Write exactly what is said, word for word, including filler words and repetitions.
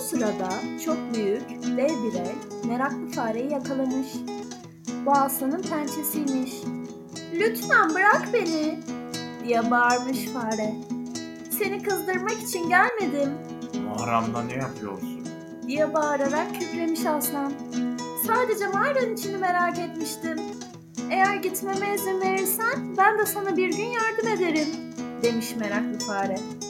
sırada çok büyük, dev bir el meraklı fareyi yakalamış. Bu aslanın pençesiymiş. "Lütfen bırak beni!" diye bağırmış fare. "Seni kızdırmak için gelmedim!" Mağaramda ne yapıyorsun? diye bağırarak kükremiş aslan. "Sadece mağaranın içini merak etmiştim. Eğer gitmeme izin verirsen ben de sana bir gün yardım ederim," demiş meraklı fare.